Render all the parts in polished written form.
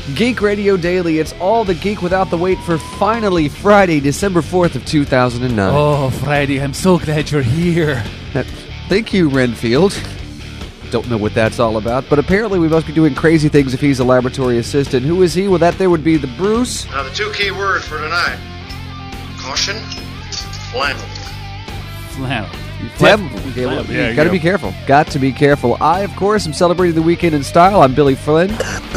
Geek Radio Daily. It's all the geek without the wait for finally Friday, December 4th of 2009. Oh, Friday, I'm so glad you're here. Thank you, Renfield. Don't know what that's all about, but apparently we must be doing crazy things if he's a laboratory assistant. Who is he? Well, that there would be the Bruce. Now, the two key words for tonight. Caution, flannel. Flannel. Okay, well, Yeah, gotta be careful. Got to be careful. I, of course, am celebrating the weekend in style. I'm Billy Flynn.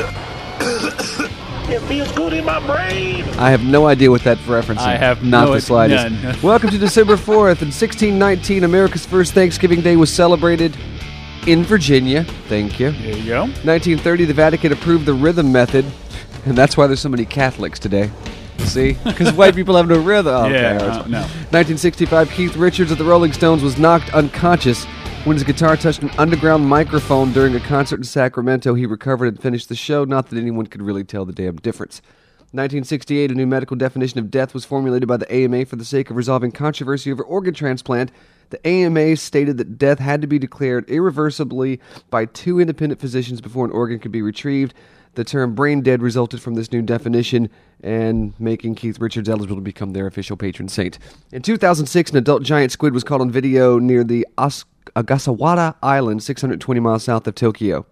It feels good in my brain. I have no idea what that's referencing. I have not no the slightest. none. Welcome to December 4th. In 1619, America's first Thanksgiving Day was celebrated in Virginia. Thank you. There you go. 1930, the Vatican approved the rhythm method, and that's why there's so many Catholics today. See? Because white people have no rhythm. Oh, Yeah, okay. no. 1965, Keith Richards of the Rolling Stones was knocked unconscious when his guitar touched an underground microphone during a concert in Sacramento. He recovered and finished the show. Not that anyone could really tell the damn difference. 1968, a new medical definition of death was formulated by the AMA for the sake of resolving controversy over organ transplant. The AMA stated that death had to be declared irreversibly by two independent physicians before an organ could be retrieved. The term brain dead resulted from this new definition and making Keith Richards eligible to become their official patron saint. In 2006, an adult giant squid was caught on video near the Ogasawara Island, 620 miles south of Tokyo.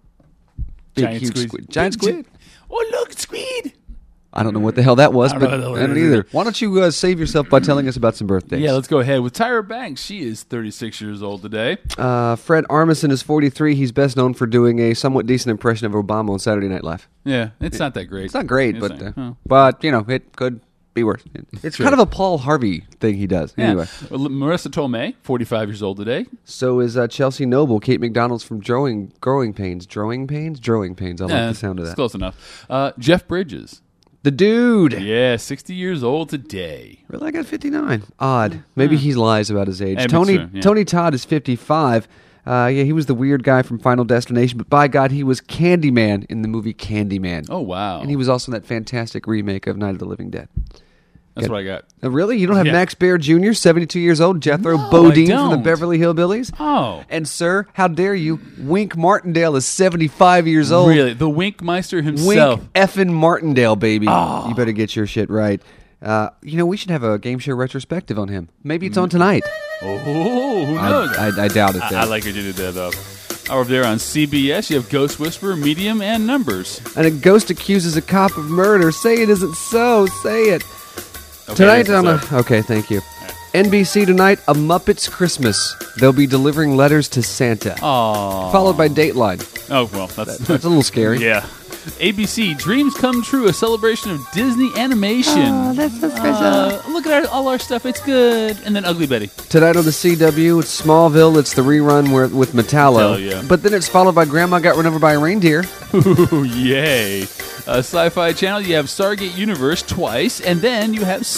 Giant squid. Giant squid? Oh, look, squid. I don't know what the hell that was, I don't but know I don't either. Why don't you save yourself by telling us about some birthdays? Yeah, let's go ahead with Tyra Banks. She is 36 years old today. Fred Armisen is 43. He's best known for doing a somewhat decent impression of Obama on Saturday Night Live. Yeah, it's not that great. It's not great, It's but not- but you know, it could be worse. It's Sure. kind of a Paul Harvey thing he does. Yeah. Anyway, Well, Marissa Tomei, 45 years old today. so is Chelsea Noble, Kate McDonald's from Growing Pains. Growing Pains. I like the sound of It's that. close enough. Jeff Bridges. The dude. Yeah, 60 years old today. Really, I got 59. Odd. Maybe he lies about his age. Maybe Tony true, yeah. Tony Todd is 55. He was the weird guy from Final Destination, but by God, he was Candyman in the movie Candyman. Oh, wow. And he was also in that fantastic remake of Night of the Living Dead. That's what I got. Really? You don't have Yeah. Max Baer Jr., 72 years old, Jethro No, Bodine I from the don't. Beverly Hillbillies? Oh. And, sir, how dare you? Wink Martindale is 75 years old. Really? The Winkmeister himself. Wink effing Martindale, baby. Oh. You better get your shit right. We should have a game show retrospective on him. Maybe it's on tonight. Oh, who knows? I doubt it. I like it you did that, though. Over there on CBS, you have Ghost Whisperer, Medium, and Numbers. And a ghost accuses a cop of murder. Say it isn't so. Say it. Okay, Tonight yes, on it's Okay, thank you. NBC tonight, A Muppets Christmas. They'll be delivering letters to Santa. Aww. Followed by Dateline. Oh, well, that's That's a little scary. yeah. ABC, Dreams Come True, a celebration of Disney animation. Oh, that's so special. Look at all our stuff. It's good. And then Ugly Betty. Tonight on the CW, it's Smallville. It's the rerun with Metallo. Metallo, yeah. But then it's followed by Grandma Got Run Over by a Reindeer. Ooh, yay. Sci-Fi Channel, you have Stargate Universe twice, and then you have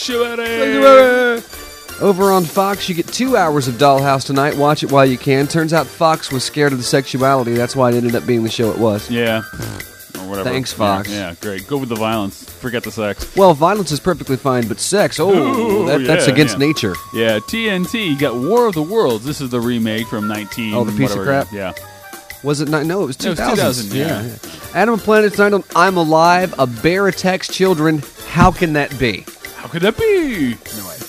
Sanctuary. Over on Fox, you get 2 hours of Dollhouse tonight. Watch it while you can. Turns out Fox was scared of the sexuality. That's why it ended up being the show it was. Yeah. Or whatever. Thanks, Fox. Yeah, great. Go with the violence. Forget the sex. Well, violence is perfectly fine, but sex, Ooh, that's yeah, against yeah. nature. Yeah, TNT, you got War of the Worlds. This is the remake from 19... Oh, the piece of whatever. crap? Yeah. Was it not? No, it was It was 2000. 2000, yeah. Animal Planet tonight on I'm Alive. A bear attacks children. How can that be? How could that be? No way.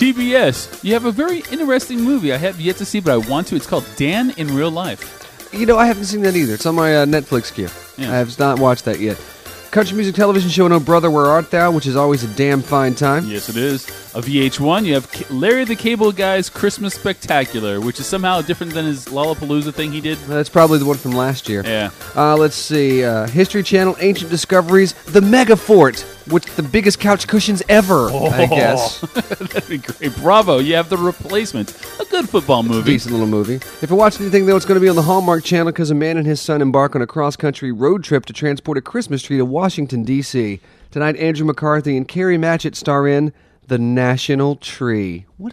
TBS, you have a very interesting movie I have yet to see, but I want to. It's called Dan in Real Life. I haven't seen that either. It's on my Netflix queue. Yeah. I have not watched that yet. Country music television show No Brother, Where Art Thou, which is always a damn fine time. Yes, it is. A VH1, you have Larry the Cable Guy's Christmas Spectacular, which is somehow different than his Lollapalooza thing he did. That's probably the one from last year. Yeah. Let's see. History Channel, Ancient Discoveries, The Mega Fort, with the biggest couch cushions ever, I guess. That'd be great. Bravo, you have The Replacement, a good football movie. Decent little movie. If you watch anything, though, it's going to be on the Hallmark Channel because a man and his son embark on a cross-country road trip to transport a Christmas tree to Washington, D.C. Tonight, Andrew McCarthy and Carrie Matchett star in The National Tree. What a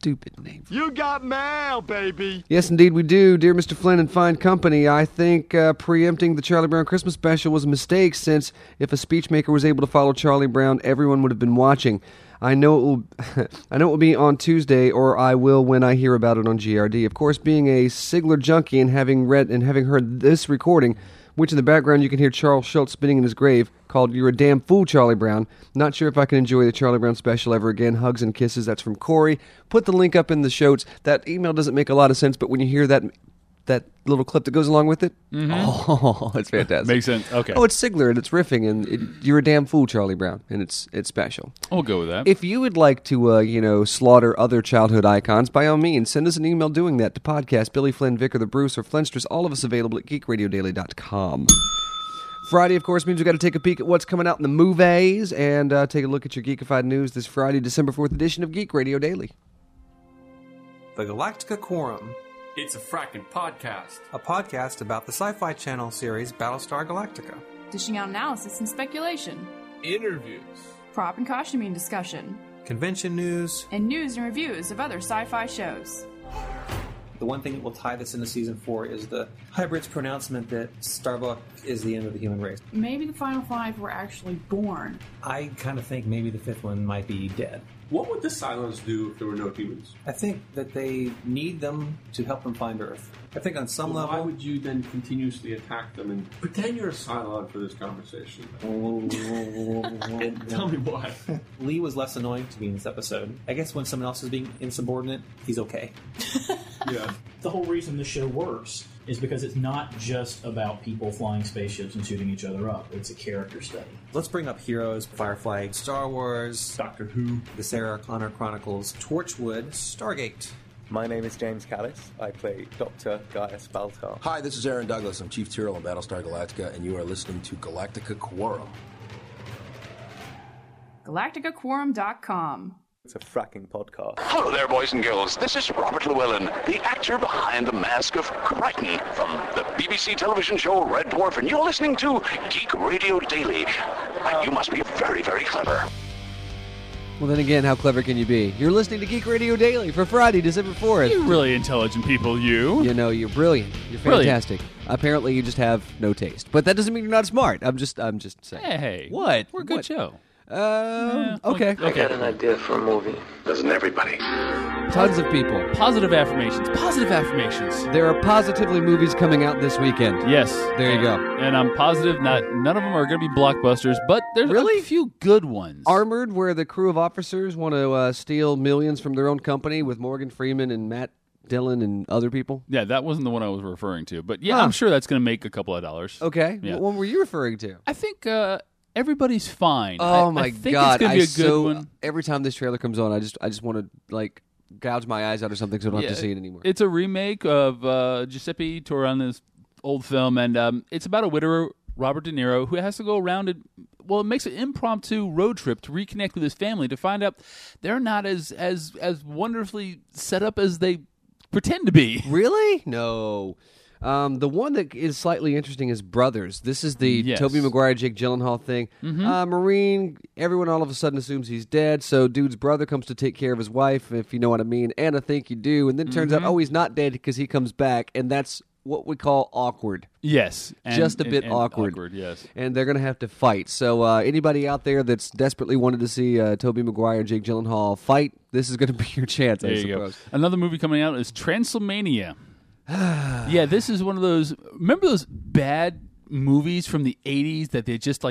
Stupid name. You got mail, baby. Yes, indeed we do. Dear Mr. Flynn and fine company, I think preempting the Charlie Brown Christmas special was a mistake, since if a speechmaker was able to follow Charlie Brown, everyone would have been watching. I know it will be on Tuesday, or I will when I hear about it on GRD. Of course, being a Sigler junkie and having heard this recording, which in the background you can hear Charles Schultz spinning in his grave, called "You're a Damn Fool, Charlie Brown." Not sure if I can enjoy the Charlie Brown special ever again. Hugs and kisses. That's from Corey. Put the link up in the shows. That email doesn't make a lot of sense, but when you hear that little clip that goes along with it, oh, it's fantastic. Makes sense. Okay. Oh, it's Sigler, and it's riffing, and "You're a Damn Fool, Charlie Brown," and it's special. We'll go with that. If you would like to, slaughter other childhood icons, by all means, send us an email doing that to podcast Billy Flynn, Vicar the Bruce, or Flinstress, all of us available at geekradiodaily.com. Friday, of course, means we've got to take a peek at what's coming out in the movies and take a look at your geekified news this Friday, December 4th edition of Geek Radio Daily. The Galactica Quorum. It's a fracking podcast. A podcast about the Sci-Fi Channel series Battlestar Galactica. Dishing out analysis and speculation. Interviews. Prop and costuming discussion. Convention news. And news and reviews of other sci-fi shows. The one thing that will tie this into Season 4 is the Hybrid's pronouncement that Starbuck is the end of the human race. Maybe the final 5 were actually born. I kind of think maybe the 5th one might be dead. What would the Cylons do if there were no humans? I think that they need them to help them find Earth. I think on some level... Why would you then continuously attack them and pretend you're a Cylon for this conversation? Tell me why. Lee was less annoying to me in this episode. I guess when someone else is being insubordinate, he's okay. Yeah. The whole reason the show works is because it's not just about people flying spaceships and shooting each other up. It's a character study. Let's bring up heroes: Firefly, Star Wars, Doctor Who, the Sarah Connor Chronicles, Torchwood, Stargate. My name is James Callis. I play Dr. Gaius Baltar. Hi, this is Aaron Douglas. I'm Chief Tyrrell on Battlestar Galactica, and you are listening to Galactica Quorum. GalacticaQuorum.com. It's a fracking podcast. Hello there, boys and girls. This is Robert Llewellyn, the actor behind the mask of Crichton from the BBC television show Red Dwarf, and you're listening to Geek Radio Daily. You must be very, very clever. Well, then again, how clever can you be? You're listening to Geek Radio Daily for Friday, December 4th. You really intelligent people, you. You know, you're brilliant. You're fantastic. Brilliant. Apparently, you just have no taste. But that doesn't mean you're not smart. I'm just saying. Hey. What? We're a good show. Okay. I got an idea for a movie. Doesn't everybody? Tons of people. Positive affirmations. Positive affirmations. There are positively movies coming out this weekend. Yes. There you go. And I'm positive none of them are going to be blockbusters, but there's a few good ones. Armored, where the crew of officers want to steal millions from their own company with Morgan Freeman and Matt Dillon and other people. Yeah, that wasn't the one I was referring to. But yeah, I'm sure that's going to make a couple of dollars. Okay. Yeah. What one were you referring to? I think Everybody's Fine. Oh my I think God! It's going to be a good one. Every time this trailer comes on, I just want to gouge my eyes out or something, so I don't have to see it anymore. It's a remake of Giuseppe Torana's old film, and it's about a widower, Robert De Niro, who has to go around and it makes an impromptu road trip to reconnect with his family to find out they're not as wonderfully set up as they pretend to be. Really? No. The one that is slightly interesting is Brothers. This is the Tobey Maguire, Jake Gyllenhaal thing. Mm-hmm. Marine, everyone all of a sudden assumes he's dead, so dude's brother comes to take care of his wife, if you know what I mean, and I think you do, and then it turns out, he's not dead because he comes back, and that's what we call awkward. Yes. Just a bit awkward. Yes. And they're going to have to fight. So anybody out there that's desperately wanted to see Tobey Maguire and Jake Gyllenhaal fight, this is going to be your chance, I suppose. Go. Another movie coming out is Transylmania. Yeah, this is one of those. Remember those bad movies from the 80s that they just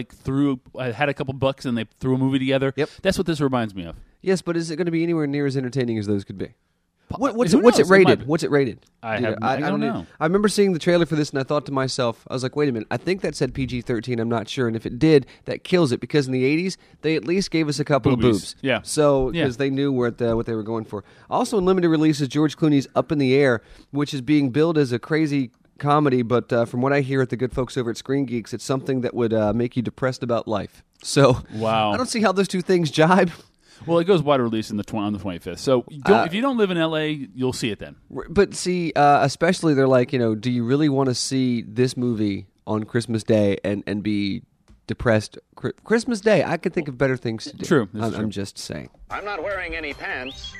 had a couple bucks and they threw a movie together? Yep. That's what this reminds me of. Yes, but is it going to be anywhere near as entertaining as those could be? What's it rated? What's it rated? I don't know. I remember seeing the trailer for this, and I thought to myself, I was like, wait a minute, I think that said PG-13, I'm not sure, and if it did, that kills it, because in the 80s, they at least gave us a couple of boobs. Yeah. So, because they knew what they were going for. Also in limited release is George Clooney's Up in the Air, which is being billed as a crazy comedy, but from what I hear at the good folks over at Screen Geeks, it's something that would make you depressed about life. So, wow. I don't see how those two things jibe. Well, it goes wide release on the 25th. So if you don't live in L.A., you'll see it then. But see, especially they're like, do you really want to see this movie on Christmas Day and be depressed? Christmas Day, I could think of better things to do. True. I'm just saying. I'm not wearing any pants.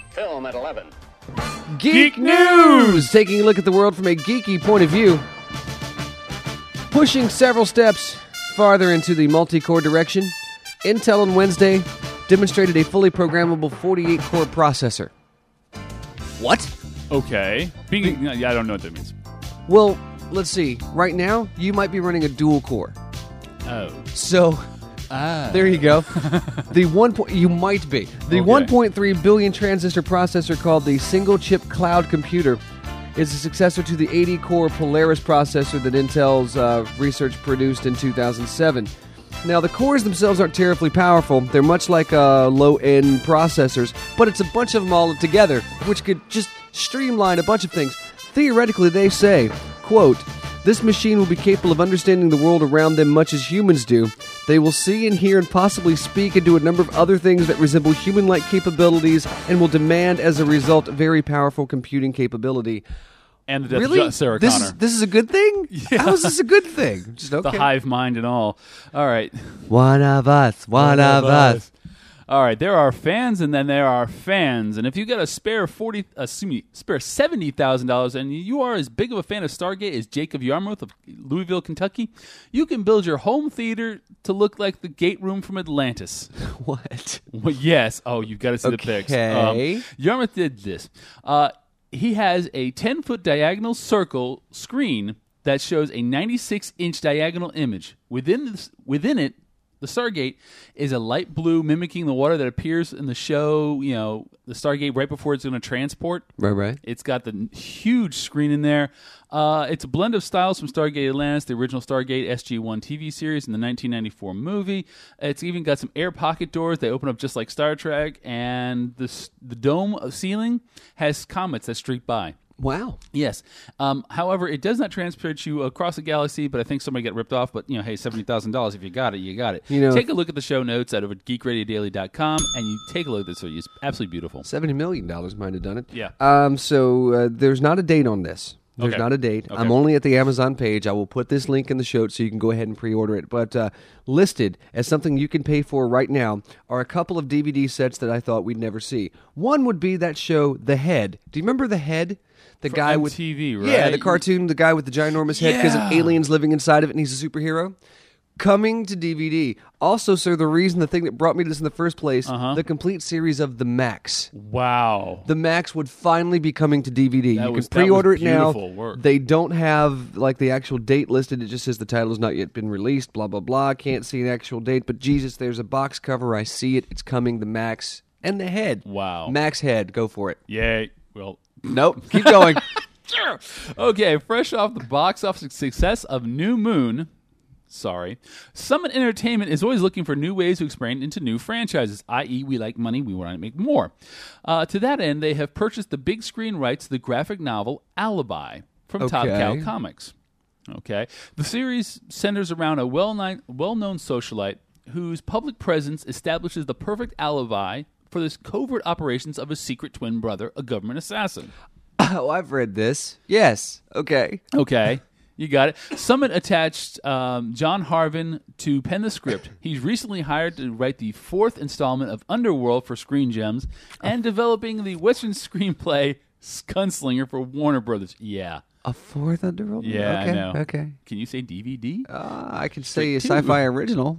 Film at 11. Geek News! Taking a look at the world from a geeky point of view. Pushing several steps farther into the multi-core direction, Intel on Wednesday demonstrated a fully programmable 48-core processor. What? Okay. I don't know what that means. Well, let's see. Right now, you might be running a dual core. Oh. So, there you go. You might be. The 1.3 billion transistor processor called the Single Chip Cloud Computer is a successor to the 80-core Polaris processor that Intel's research produced in 2007. Now, the cores themselves aren't terribly powerful. They're much like low-end processors, but it's a bunch of them all together, which could just streamline a bunch of things. Theoretically, they say, quote, "This machine will be capable of understanding the world around them much as humans do. They will see and hear and possibly speak and do a number of other things that resemble human-like capabilities and will demand, as a result, very powerful computing capability." And the death really? of Sarah Connor. This is a good thing? Yeah. How is this a good thing? Just okay. The hive mind and all. All right. One of us. All right, there are fans, and then there are fans. And if you got a spare $70,000, and you are as big of a fan of Stargate as Jacob Yarmouth of Louisville, Kentucky, you can build your home theater to look like the gate room from Atlantis. What? Well, yes. Oh, you've got to see the pics. Yarmouth did this. He has a 10-foot diagonal circle screen that shows a 96-inch diagonal image. Within it, the Stargate is a light blue mimicking the water that appears in the show, the Stargate right before it's going to transport. Right. It's got the huge screen in there. It's a blend of styles from Stargate Atlantis, the original Stargate SG-1 TV series, and the 1994 movie. It's even got some air pocket doors. They open up just like Star Trek, and the dome ceiling has comets that streak by. Wow. Yes. However, it does not transport you across the galaxy, but I think somebody got ripped off. But, hey, $70,000. If you got it, you got it. Take a look at the show notes over at geekradiodaily.com, and you take a look at this. It's absolutely beautiful. $70 million might have done it. Yeah. So there's not a date on this. There's not a date. Okay. I'm only at the Amazon page. I will put this link in the show so you can go ahead and pre-order it. But listed as something you can pay for right now are a couple of DVD sets that I thought we'd never see. One would be that show, The Head. Do you remember The Head? The guy with TV, right? Yeah, the cartoon, the guy with the ginormous head because of aliens living inside of it and he's a superhero. Coming to DVD. Also, sir, the thing that brought me to this in the first place, the complete series of The Max. Wow. The Max would finally be coming to DVD. You can pre-order it now. Work. They don't have the actual date listed. It just says the title has not yet been released, blah, blah, blah. Can't see an actual date, but Jesus, there's a box cover. I see it. It's coming, The Max and The Head. Wow. Max Head. Go for it. Yay. Well... Nope. Keep going. Okay, fresh off the box office success of New Moon, Summit Entertainment is always looking for new ways to expand into new franchises, i.e. we like money, we want to make more. To that end, they have purchased the big screen rights to the graphic novel Alibi from Top Cow Comics. Okay, the series centers around a well-known socialite whose public presence establishes the perfect alibi for the covert operations of a secret twin brother, a government assassin. Oh, I've read this. Yes. Okay. Okay. You got it. Summit attached John Harvin to pen the script. He's recently hired to write the 4th installment of Underworld for Screen Gems and developing the Western screenplay Gunslinger for Warner Brothers. Yeah. A 4th Underworld? Yeah, okay, I know. Okay. Can you say DVD? I can say a sci-fi original.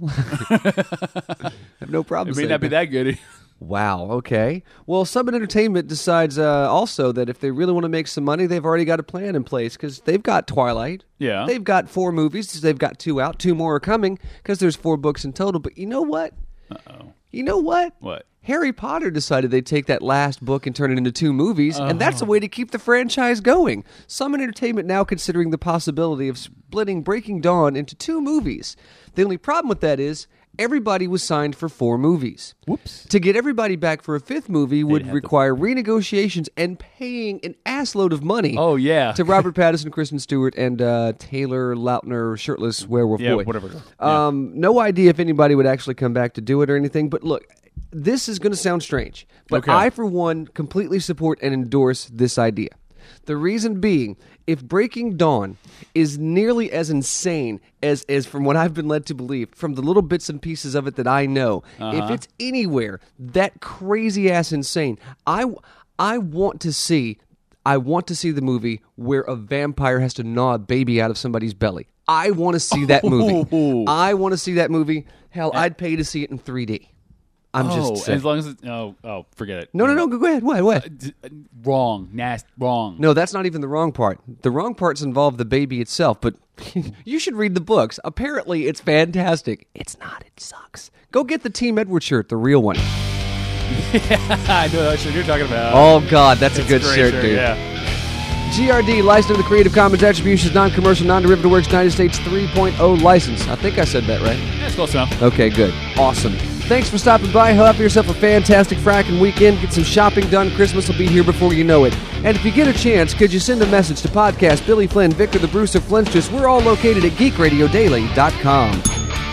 I have no problem. It may not be that good. Wow, okay. Well, Summit Entertainment decides also that if they really want to make some money, they've already got a plan in place because they've got Twilight. Yeah. They've got 4 movies. They've got 2 out. 2 more are coming because there's 4 books in total. But you know what? Uh-oh. You know what? What? Harry Potter decided they'd take that last book and turn it into 2 movies, and that's a way to keep the franchise going. Summit Entertainment now considering the possibility of splitting Breaking Dawn into 2 movies. The only problem with that is everybody was signed for 4 movies. Whoops. To get everybody back for a 5th movie would require renegotiations and paying an assload of money. Oh, yeah. To Robert Pattinson, Kristen Stewart, and Taylor Lautner, shirtless werewolf boy. Yeah, whatever. No idea if anybody would actually come back to do it or anything, but look, this is going to sound strange, but I, for one, completely support and endorse this idea. The reason being, if Breaking Dawn is nearly as insane as from what I've been led to believe, from the little bits and pieces of it that I know, if it's anywhere that crazy-ass insane, I want to see the movie where a vampire has to gnaw a baby out of somebody's belly. I want to see that movie. I want to see that movie. Hell, I'd pay to see it in 3D. I'm just saying. As long as it's... forget it. No, go ahead. What? Wrong. Wrong. No, that's not even the wrong part. The wrong parts involve the baby itself, but you should read the books. Apparently, it's fantastic. It's not. It sucks. Go get the Team Edward shirt, the real one. I know that shirt you're talking about. Oh, God, that's a good shirt, dude. Yeah. GRD, licensed under the Creative Commons Attribution, non-commercial, non-derivative works, United States 3.0 license. I think I said that right. Yeah, it's close enough. Okay, good. Awesome. Thanks for stopping by. Have yourself a fantastic fracking weekend. Get some shopping done. Christmas will be here before you know it. And if you get a chance, could you send a message to podcast Billy Flynn, Victor the Brewster Flinstress? We're all located at geekradiodaily.com.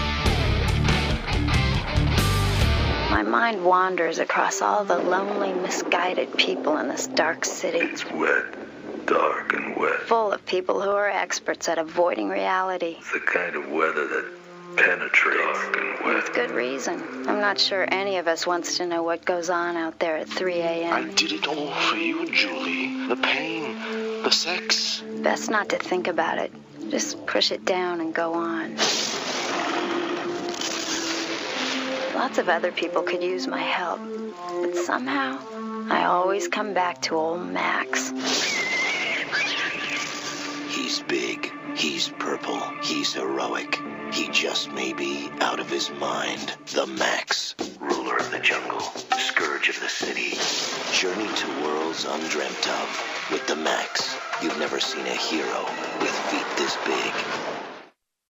My mind wanders across all the lonely, misguided people in this dark city. It's wet, dark and wet. Full of people who are experts at avoiding reality. It's the kind of weather that penetrates. Dark and wet. With good reason. I'm not sure any of us wants to know what goes on out there at 3 a.m. I did it all for you, Julie. The pain, the sex. Best not to think about it. Just push it down and go on. Lots of other people could use my help, but somehow I always come back to old Max. He's big, he's purple, he's heroic. He just may be out of his mind. The Max. Ruler of the jungle, scourge of the city. Journey to worlds undreamt of. With the Max, you've never seen a hero with feet this big.